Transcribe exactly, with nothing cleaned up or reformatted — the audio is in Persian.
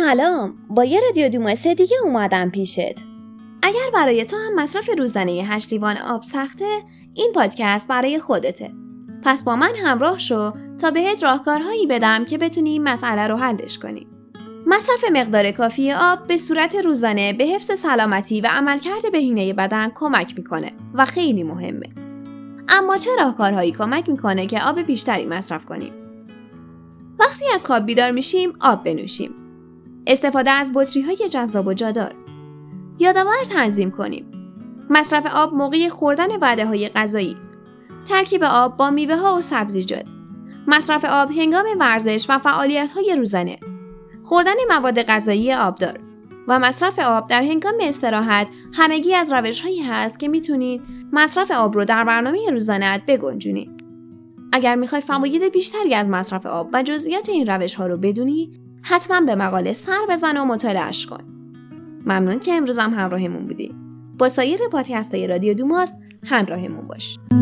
سلام، با یه رادیو دوماسته دیگه اومدم پیشت. اگر برای تو هم مصرف روزانه هشت لیوان آب سخته، این پادکست برای خودته. پس با من همراه شو تا بهت راهکارهایی بدم که بتونی این مسئله رو حلش کنی. مصرف مقدار کافی آب به صورت روزانه به حفظ سلامتی و عملکرد بهینه بدن کمک میکنه و خیلی مهمه. اما چه راهکارهایی کمک میکنه که آب بیشتری مصرف کنیم؟ وقتی از خواب بیدار میشیم آب بنوشیم. استفاده از بطری‌های جذاب و جادار. یادآور تنظیم کنیم. مصرف آب موقع خوردن وعده‌های غذایی. ترکیب آب با میوه‌ها و سبزیجات. مصرف آب هنگام ورزش و فعالیت‌های روزانه. خوردن مواد غذایی آبدار و مصرف آب در هنگام استراحت همگی از روش‌هایی هست که میتونید مصرف آب رو در برنامه روزانه‌ات بگنجونید. اگر میخوای فواید بیشتری از مصرف آب و جزئیات این روش‌ها رو بدونی، حتما به مقاله سر بزن و مطالعه‌اش کن. ممنون که امروز هم همراهمون بودی. با سایر پادکست‌های رادیو دوماست همراهمون باش.